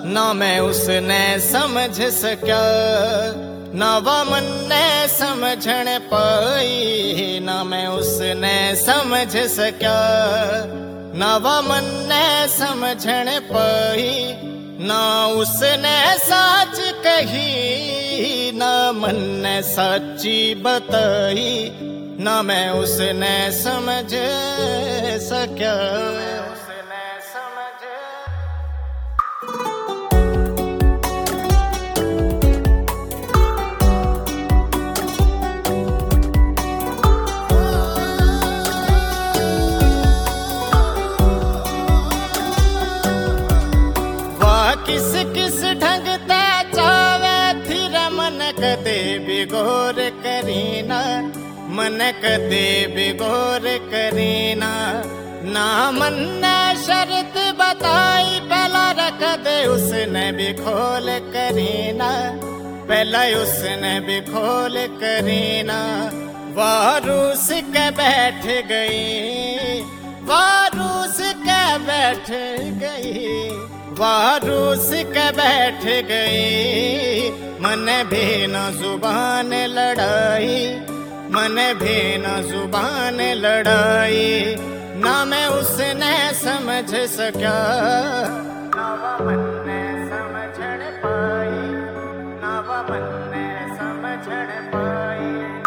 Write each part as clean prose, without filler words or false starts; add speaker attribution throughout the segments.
Speaker 1: ना मैं उसने समझ सक्या, ना वा मन्ने समझण पाई। ना मैं उसने समझ सक्या, ना वा मन्ने समझण पाई। ना उसने साच कही, ना मन्ने साची बताई। ना मैं उसने समझ सक्या। किस किस ढंग ते चावे थिर मन कदे बिगोर करीना। मन कदे बिगोर करीना। ना मन ने शर्त बताई, पहला रख दे उसने भी खोल करीना। पहला उसने भी खोल करीना। वारूस के बैठ गई, वारूस के बैठ गई, वारूस के बैठ गई। मन भी न जुबान लड़ाई, मन भी न जुबान लड़ाई। ना मैं उसने समझ सक्या, ना वा मन्ने समझण पाई। ना वा मन्ने समझण पाई।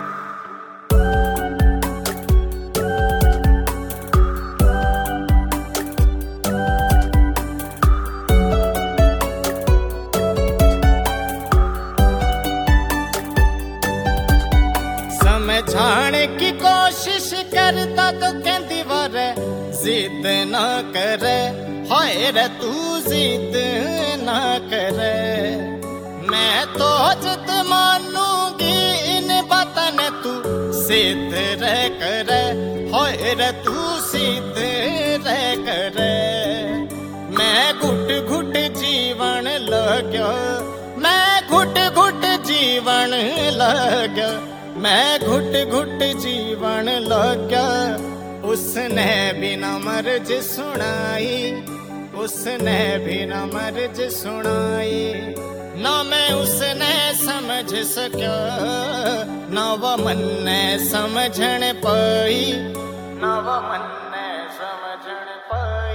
Speaker 1: समझाने की कोशिश करता तो कहती वर जिद ना करे। हाय रे तू जिद ना करे। मैं तो जिद मानूंगी इन बातन, तू सिद्ध रह करे। हाय रे तू सिद्ध रह करे। मैं घुट घुट जीवन लग्या, मैं घुट घुट जीवन लग्या। मैं घुट घुट जीवन लग्या। उसने बिना मर्ज सुनाई, उसने बिना मर्ज सुनाई। ना मैं उसने समझ सक्या, ना वा मन्ने समझण पाई। ना वा मन्ने समझण पाई।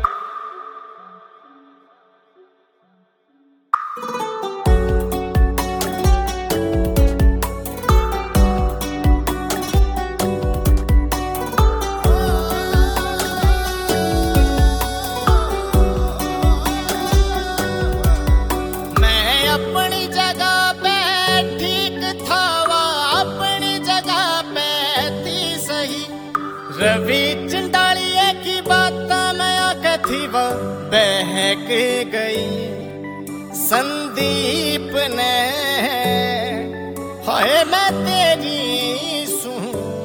Speaker 1: रवि चंडालिए की बात मैं कथी वो बहक गई। संदीप ने हाय मैं तेरी सू,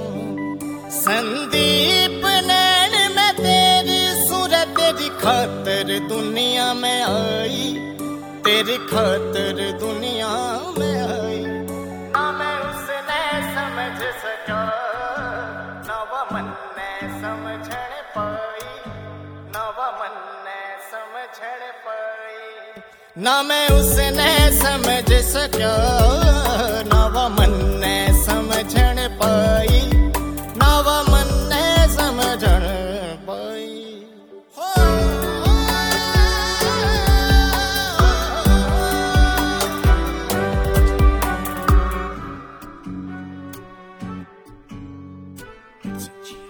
Speaker 1: संदीप नैन मैं तेरी सूरत। तेरी खातर दुनिया में आई, तेरी खातर दुनिया में आई। ना मैं उसने समझ सका, ना वा मन्ने समझण पाई। ना वा मन्ने समझण पाई। ना मैं उसने समझ सक्या, ना वा मन्ने समझण पाई। ना वा मन्ने समझण पाई। हो